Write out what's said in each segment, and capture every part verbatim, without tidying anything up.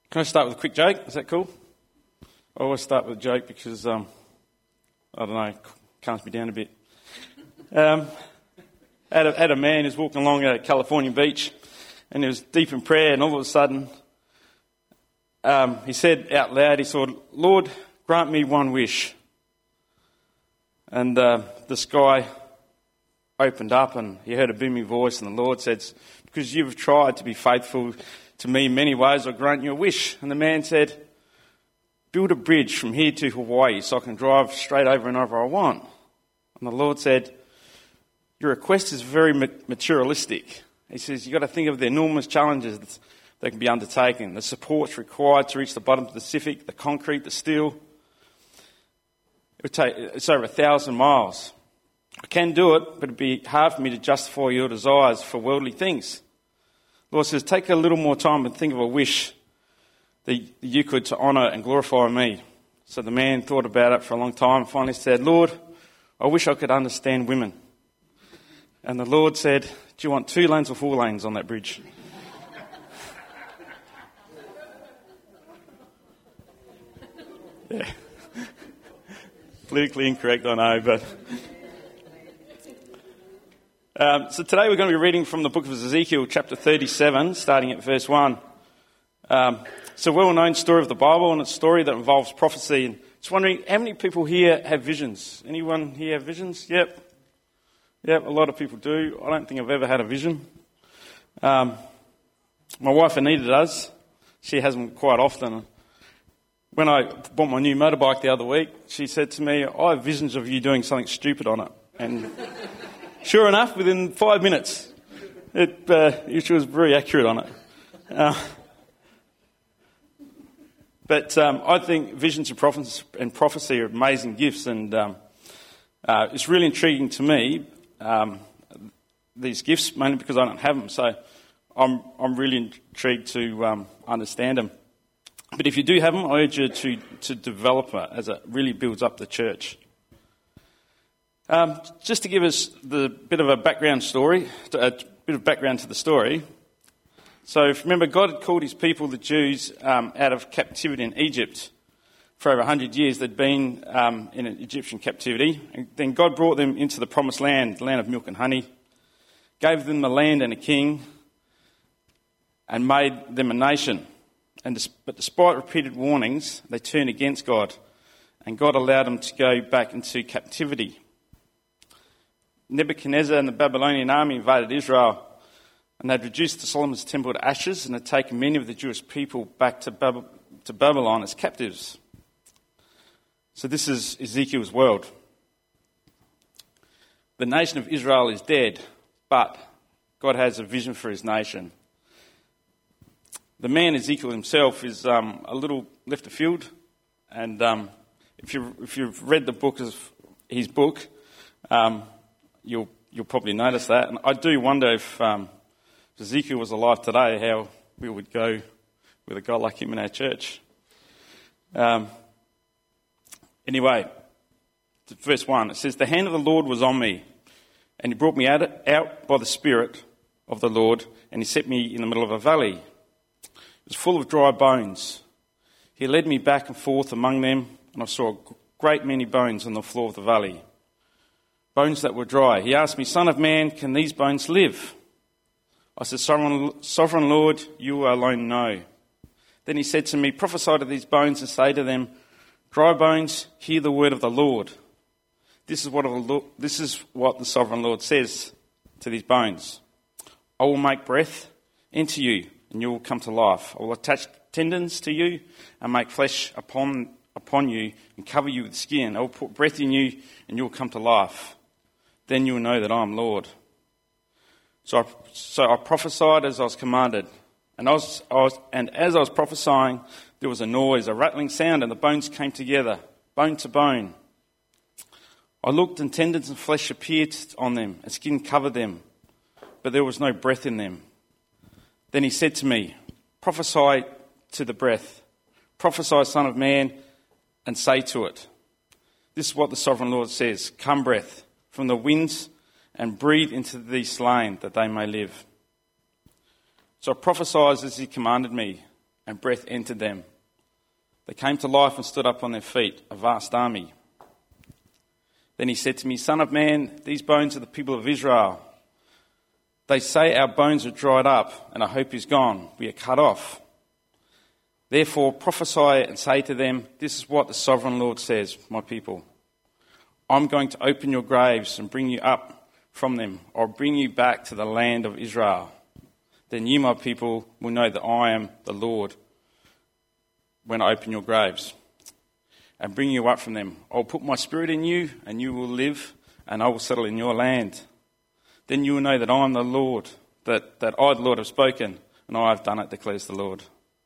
Can I start with a quick joke? Is that cool? I always start with a joke because, um, I don't know, it calms me down a bit. Um, I had, a, had a man who's walking along a California beach and he was deep in prayer, and all of a sudden um, he said out loud, he said, "Lord, grant me one wish." And uh, the sky opened up and he heard a booming voice, and the Lord said, "Because you've tried to be faithful to me in many ways, I grant you a wish." And the man said, "Build a bridge from here to Hawaii so I can drive straight over and over I want." And the Lord said, "Your request is very materialistic." He says, "You've got to think of the enormous challenges that can be undertaken, the supports required to reach the bottom of the Pacific, the concrete, the steel. It would take, it's over a thousand miles. I can do it, but it'd be hard for me to justify your desires for worldly things." The Lord says, "Take a little more time and think of a wish that you could to honour and glorify me." So the man thought about it for a long time and finally said, "Lord, I wish I could understand women." And the Lord said, "Do you want two lanes or four lanes on that bridge?" Yeah. Politically incorrect, I know, but... Um, so today we're going to be reading from the book of Ezekiel, chapter thirty-seven, starting at verse one. Um, it's a well-known story of the Bible, and it's a story that involves prophecy. And just wondering, how many people here have visions? Anyone here have visions? Yep. Yep, a lot of people do. I don't think I've ever had a vision. Um, my wife Anita does. She has them quite often. When I bought my new motorbike the other week, she said to me, "I have visions of you doing something stupid on it." And sure enough, within five minutes, it, uh, she was very accurate on it. Uh, but um, I think visions and prophecy, and prophecy are amazing gifts, and um, uh, it's really intriguing to me, um, these gifts, mainly because I don't have them. So I'm I'm really intrigued to um, understand them. But if you do have them, I urge you to, to develop it, as it really builds up the church. Um, just to give us the bit of a background story, a bit of background to the story. So if you remember, God had called his people, the Jews, um, out of captivity in Egypt. For over one hundred years they'd been um, in an Egyptian captivity. And then God brought them into the promised land, the land of milk and honey, gave them a land and a king, and made them a nation. And but despite repeated warnings, they turned against God, and God allowed them to go back into captivity. Nebuchadnezzar and the Babylonian army invaded Israel, and they'd reduced the Solomon's temple to ashes and had taken many of the Jewish people back to, Bab- to Babylon as captives. So this is Ezekiel's world. The nation of Israel is dead, but God has a vision for his nation. The man Ezekiel himself is um, a little left of field, and um, if you if you've read the book of his book, um, you'll you'll probably notice that. And I do wonder if, um, if Ezekiel was alive today, how we would go with a guy like him in our church. Um, anyway, verse one, it says, "The hand of the Lord was on me, and he brought me out, out by the Spirit of the Lord, and he set me in the middle of a valley. It was full of dry bones. He led me back and forth among them, and I saw a great many bones on the floor of the valley, bones that were dry. He asked me, 'Son of man, can these bones live?' I said, Sovereign, Sovereign Lord, you alone know." Then he said to me, "Prophesy to these bones and say to them, 'Dry bones, hear the word of the Lord. This is what this is what the Sovereign Lord says to these bones. I will make breath into you, and you will come to life. I will attach tendons to you and make flesh upon upon you and cover you with skin. I will put breath in you, and you will come to life. Then you will know that I am Lord.' So I, so I prophesied as I was commanded, and, I was, I was, and as I was prophesying, there was a noise, a rattling sound, and the bones came together, bone to bone. I looked, and tendons and flesh appeared on them, and skin covered them, but there was no breath in them. Then he said to me, 'Prophesy to the breath. Prophesy, Son of Man, and say to it, this is what the Sovereign Lord says. Come, breath, from the winds, and breathe into these slain, that they may live.' So I prophesied as he commanded me, and breath entered them. They came to life and stood up on their feet, a vast army. Then he said to me, Son of man, these bones are the people of Israel. They say our bones are dried up and our hope is gone. We are cut off. Therefore prophesy and say to them, this is what the sovereign Lord says, my people. I'm going to open your graves and bring you up from them. I'll bring you back to the land of Israel. Then you, my people, will know that I am the Lord when I open your graves and bring you up from them. I'll put my spirit in you and you will live, and I will settle in your land. Then you will know that I am the Lord, that, that I, the Lord, have spoken, and I have done it, declares the Lord.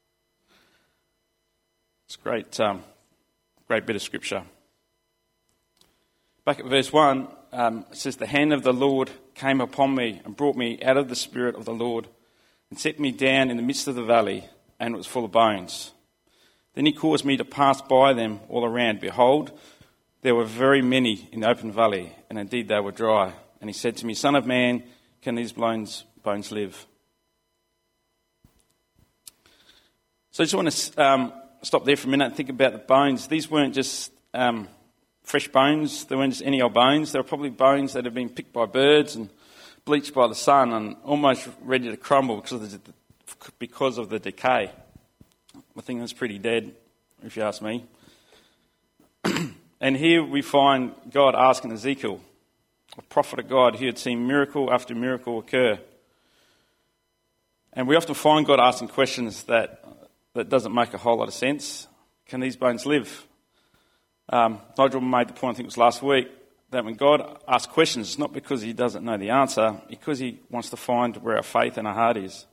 It's a great, um, great bit of scripture. Back at verse one, um, it says, the hand of the Lord came upon me and brought me out of the spirit of the Lord and set me down in the midst of the valley, and it was full of bones. Then he caused me to pass by them all around. Behold, there were very many in the open valley, and indeed they were dry. And he said to me, Son of man, can these bones, bones live? So I just want to um, stop there for a minute and think about the bones. These weren't just um, fresh bones. They weren't just any old bones. They were probably bones that had been picked by birds and bleached by the sun and almost ready to crumble because of the, because of the decay. I think that's pretty dead, if you ask me. And here we find God asking Ezekiel, a prophet of God, who had seen miracle after miracle occur. And we often find God asking questions that that doesn't make a whole lot of sense. Can these bones live? Um, Nigel made the point, I think it was last week, that when God asks questions, it's not because he doesn't know the answer, because he wants to find where our faith and our heart is.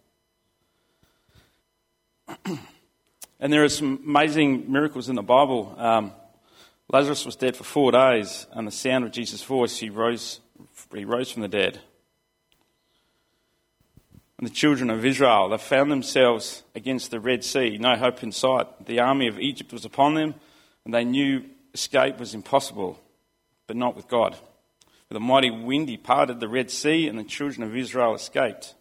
And there are some amazing miracles in the Bible. Um, Lazarus was dead for four days, and the sound of Jesus' voice, he rose, he rose from the dead. And the children of Israel, they found themselves against the Red Sea, no hope in sight. The army of Egypt was upon them, and they knew escape was impossible, but not with God. With a mighty wind, he parted the Red Sea, and the children of Israel escaped.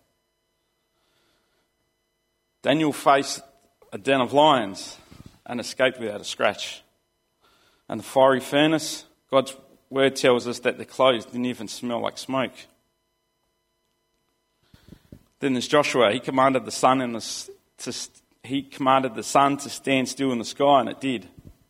Daniel faced a den of lions and escaped without a scratch. And the fiery furnace, God's word tells us that the clothes didn't even smell like smoke. Then there's Joshua. He commanded the sun in the to, he commanded the sun to stand still in the sky, and it did.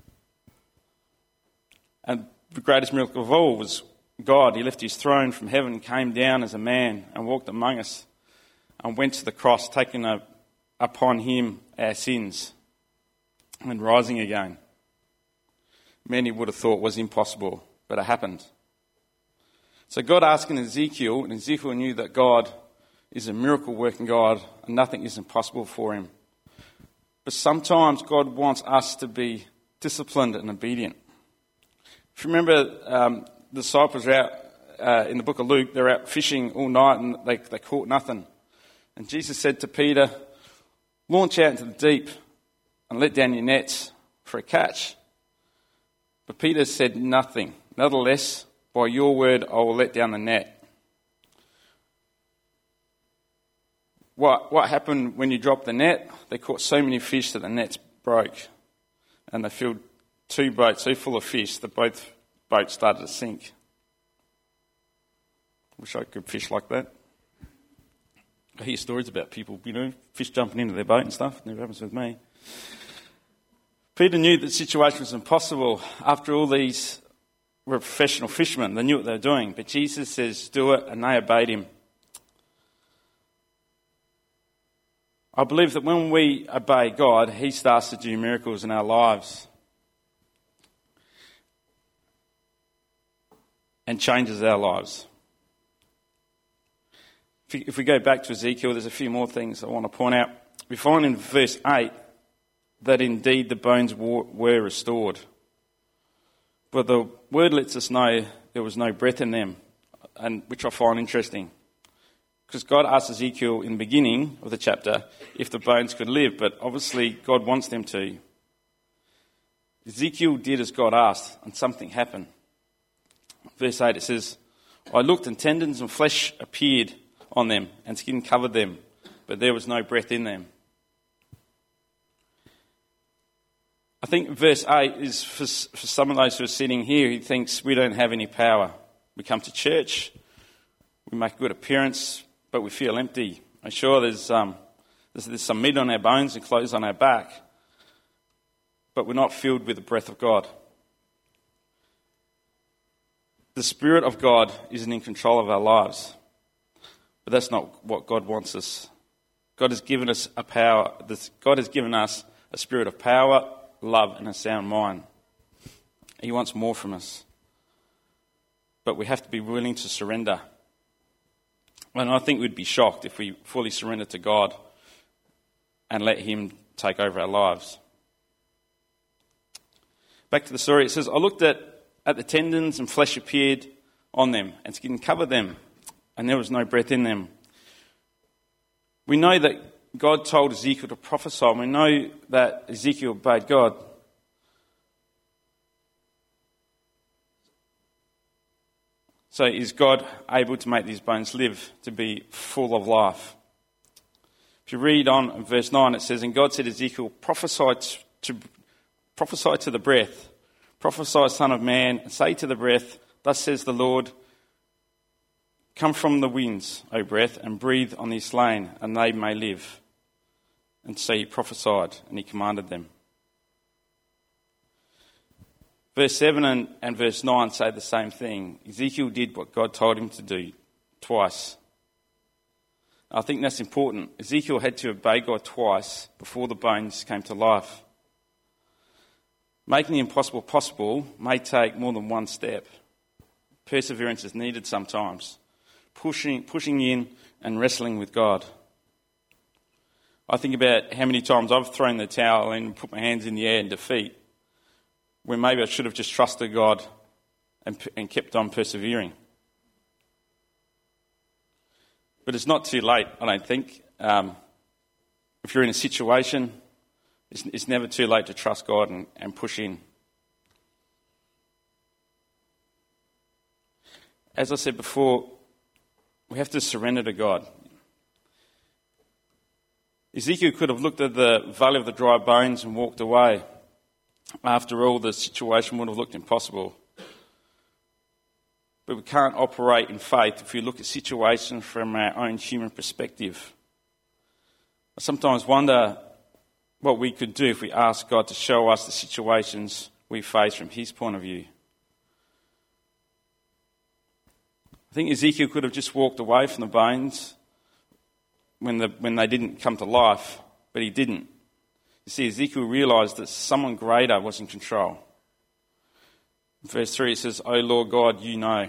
And the greatest miracle of all was God. He left his throne from heaven, came down as a man, and walked among us, and went to the cross, taking a, upon him our sins, and rising again. Many would have thought was impossible, but it happened. So God asking Ezekiel, and Ezekiel knew that God is a miracle-working God, and nothing is impossible for him. But sometimes God wants us to be disciplined and obedient. If you remember, um, the disciples are out uh, in the book of Luke, they're out fishing all night and they, they caught nothing. And Jesus said to Peter, launch out into the deep and let down your nets for a catch. But Peter said nothing. Nevertheless, by your word, I will let down the net. What, what happened when you dropped the net? They caught so many fish that the nets broke. And they filled two boats so full of fish that both boats started to sink. Wish I could fish like that. I hear stories about people, you know, fish jumping into their boat and stuff. It never happens with me. Peter knew that the situation was impossible. After all, these were professional fishermen. They knew what they were doing. But Jesus says, do it, and they obeyed him. I believe that when we obey God, he starts to do miracles in our lives and changes our lives. If we go back to Ezekiel, there's a few more things I want to point out. We find in verse eight that indeed the bones were restored. But the word lets us know there was no breath in them, and which I find interesting. Because God asked Ezekiel in the beginning of the chapter if the bones could live, but obviously God wants them to. Ezekiel did as God asked, and something happened. Verse eight, it says, I looked, and tendons and flesh appeared on them, and skin covered them, but there was no breath in them. I think verse eight is for, for some of those who are sitting here who thinks we don't have any power. We come to church, we make a good appearance, but we feel empty. I'm sure there's, um, there's, there's some meat on our bones and clothes on our back, but we're not filled with the breath of God. The Spirit of God isn't in control of our lives, but that's not what God wants us. God has given us a power. God has given us a spirit of power, love, and a sound mind. He wants more from us, but we have to be willing to surrender. And I think we'd be shocked if we fully surrendered to God and let Him take over our lives. Back to the story, it says, I looked at, at the tendons and flesh appeared on them, and skin covered them, and there was no breath in them. We know that God told Ezekiel to prophesy, and we know that Ezekiel obeyed God. So is God able to make these bones live, to be full of life? If you read on in verse nine, it says, and God said to Ezekiel, prophesy to, prophesy to the breath, prophesy, son of man, and say to the breath, thus says the Lord, come from the winds, O breath, and breathe on these slain, and they may live. And so he prophesied, and he commanded them. Verse seven and, and verse nine say the same thing. Ezekiel did what God told him to do twice. I think that's important. Ezekiel had to obey God twice before the bones came to life. Making the impossible possible may take more than one step. Perseverance is needed sometimes. Pushing, pushing in and wrestling with God. I think about how many times I've thrown the towel in and put my hands in the air in defeat, when maybe I should have just trusted God and, and kept on persevering. But it's not too late, I don't think. Um, if you're in a situation, it's, it's never too late to trust God and, and push in. As I said before, we have to surrender to God. Ezekiel could have looked at the valley of the dry bones and walked away. After all, the situation would have looked impossible. But we can't operate in faith if we look at situations from our own human perspective. I sometimes wonder what we could do if we asked God to show us the situations we face from His point of view. I think Ezekiel could have just walked away from the bones when, the, when they didn't come to life, but he didn't. You see, Ezekiel realised that someone greater was in control. In verse three it says, O Lord God, you know.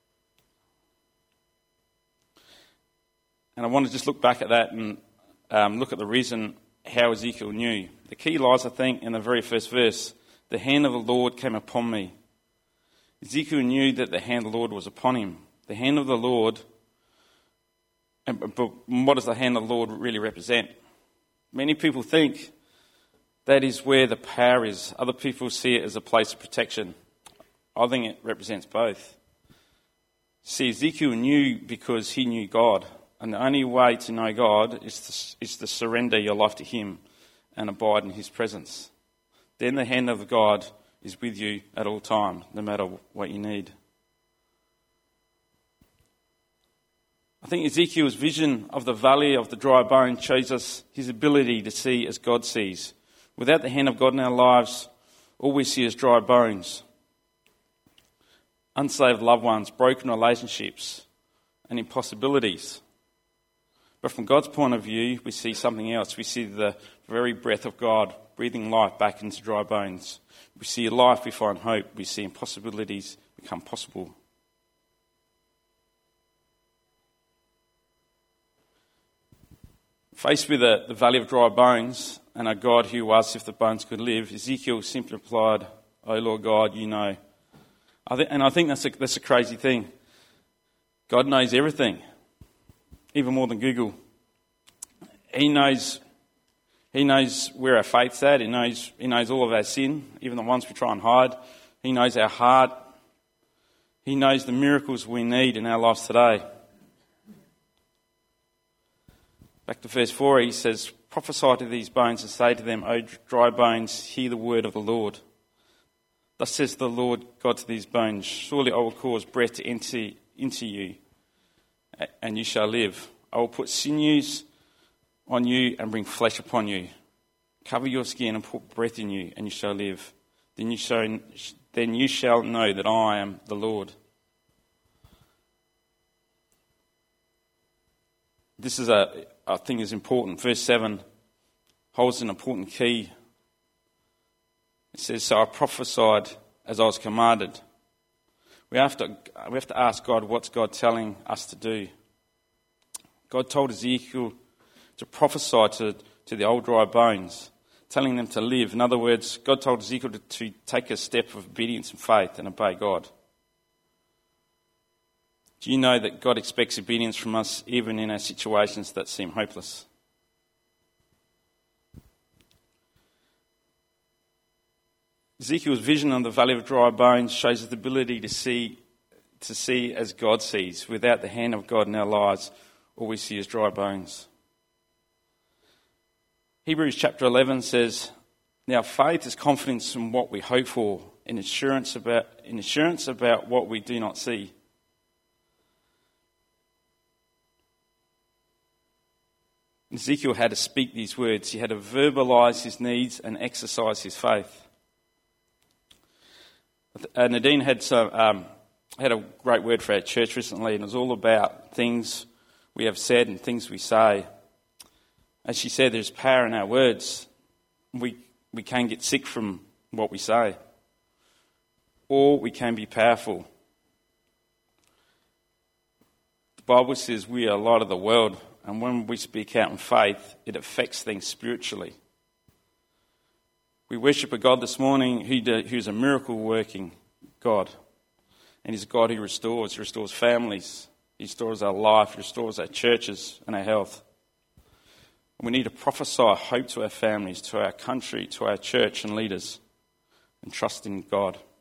And I want to just look back at that and um, look at the reason how Ezekiel knew. The key lies, I think, in the very first verse. The hand of the Lord came upon me. Ezekiel knew that the hand of the Lord was upon him. The hand of the Lord, but what does the hand of the Lord really represent? Many people think that is where the power is. Other people see it as a place of protection. I think it represents both. See, Ezekiel knew because he knew God. And the only way to know God is to, is to surrender your life to Him and abide in His presence. Then the hand of God is with you at all times, no matter what you need. I think Ezekiel's vision of the valley of the dry bone shows us his ability to see as God sees. Without the hand of God in our lives, all we see is dry bones, unsaved loved ones, broken relationships, and impossibilities. But from God's point of view, we see something else. We see the very breath of God breathing life back into dry bones. We see life, we find hope. We see impossibilities become possible. Faced with the, the valley of dry bones and a God who asked if the bones could live, Ezekiel simply replied, "O Lord God, you know." I th- and I think that's a, that's a crazy thing. God knows everything, even more than Google. He knows, he knows where our faith's at. He knows, he knows all of our sin, even the ones we try and hide. He knows our heart. He knows the miracles we need in our lives today. Back to verse four, he says, prophesy to these bones and say to them, O dry bones, hear the word of the Lord. Thus says the Lord God to these bones, surely I will cause breath to enter into you, and you shall live. I will put sinews on you and bring flesh upon you. Cover your skin and put breath in you, and you shall live. Then you shall, then you shall know that I am the Lord. This is a, I think is important. Verse seven holds an important key. It says, so I prophesied as I was commanded. We have to, we have to ask God, what's God telling us to do? God told Ezekiel to prophesy to, to the old dry bones, telling them to live. In other words, God told Ezekiel to, to take a step of obedience and faith and obey God. Do you know that God expects obedience from us even in our situations that seem hopeless? Ezekiel's vision on the valley of dry bones shows the ability to see, to see as God sees. Without the hand of God in our lives, all we see is dry bones. Hebrews chapter eleven says, now faith is confidence in what we hope for, and assurance about, and assurance about what we do not see. Ezekiel had to speak these words. He had to verbalise his needs and exercise his faith. Uh, Nadine had some, um, had a great word for our church recently, and it was all about things we have said and things we say. As she said, there's power in our words. We we can get sick from what we say, or we can be powerful. The Bible says we are light of the world, and when we speak out in faith, it affects things spiritually. We worship a God this morning who who's a miracle-working God. And he's a God who restores. He restores families. He restores our life. He restores our churches and our health. And we need to prophesy hope to our families, to our country, to our church and leaders, and trust in God.